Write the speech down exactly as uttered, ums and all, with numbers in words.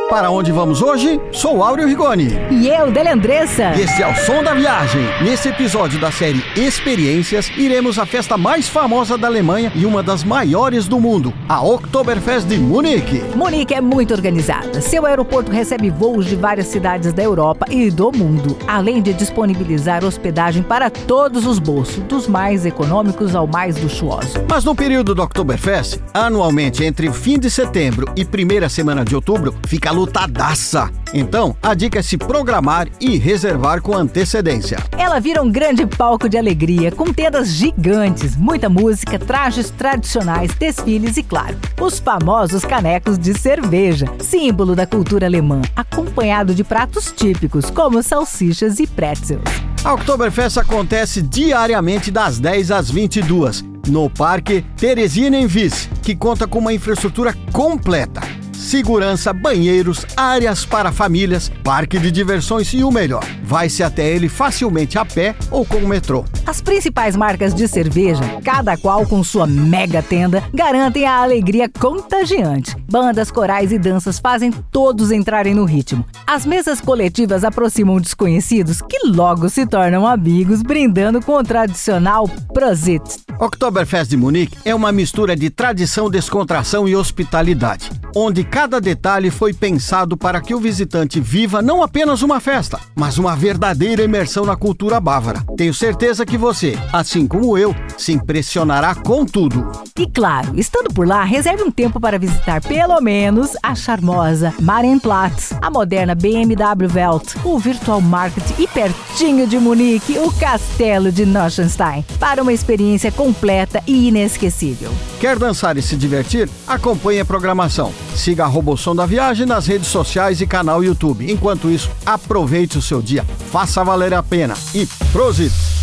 Para onde vamos hoje? Sou Áureo Rigoni. E eu, Délia Andressa. E esse é o Som da Viagem. Nesse episódio da série Experiências, iremos à festa mais famosa da Alemanha e uma das maiores do mundo, a Oktoberfest de Munique. Munique é muito organizada. Seu aeroporto recebe voos de várias cidades da Europa e do mundo, além de disponibilizar hospedagem para todos os bolsos, dos mais econômicos ao mais luxuoso. Mas no período do Oktoberfest, anualmente entre fim de setembro e primeira semana de outubro, fica lotadaça. Então, a dica é se programar e reservar com antecedência. Ela vira um grande palco de alegria, com tendas gigantes, muita música, trajes tradicionais, desfiles e, claro, os famosos canecos de cerveja, símbolo da cultura alemã, acompanhado de pratos típicos, como salsichas e pretzels. A Oktoberfest acontece diariamente das dez às vinte e duas, no Parque Theresienwiese, que conta com uma infraestrutura completa. Segurança, banheiros, áreas para famílias, parque de diversões e o melhor, vai-se até ele facilmente a pé ou com o metrô. As principais marcas de cerveja, cada qual com sua mega tenda, garantem a alegria contagiante. Bandas, corais e danças fazem todos entrarem no ritmo. As mesas coletivas aproximam desconhecidos que logo se tornam amigos, brindando com o tradicional Prosit. Oktoberfest de Munique é uma mistura de tradição, descontração e hospitalidade, onde cada detalhe foi pensado para que o visitante viva não apenas uma festa, mas uma verdadeira imersão na cultura bávara. Tenho certeza que você, assim como eu, se impressionará com tudo. E claro, estando por lá, reserve um tempo para visitar pelo menos a charmosa Marienplatz, a moderna B M W Welt, o Virtual Market e pertinho de Munique, o Castelo de Neuschwanstein, para uma experiência completa e inesquecível. Quer dançar e se divertir? Acompanhe a programação. Siga arroba o Som da Viagem nas redes sociais e canal YouTube. Enquanto isso, aproveite o seu dia, faça valer a pena e prosit!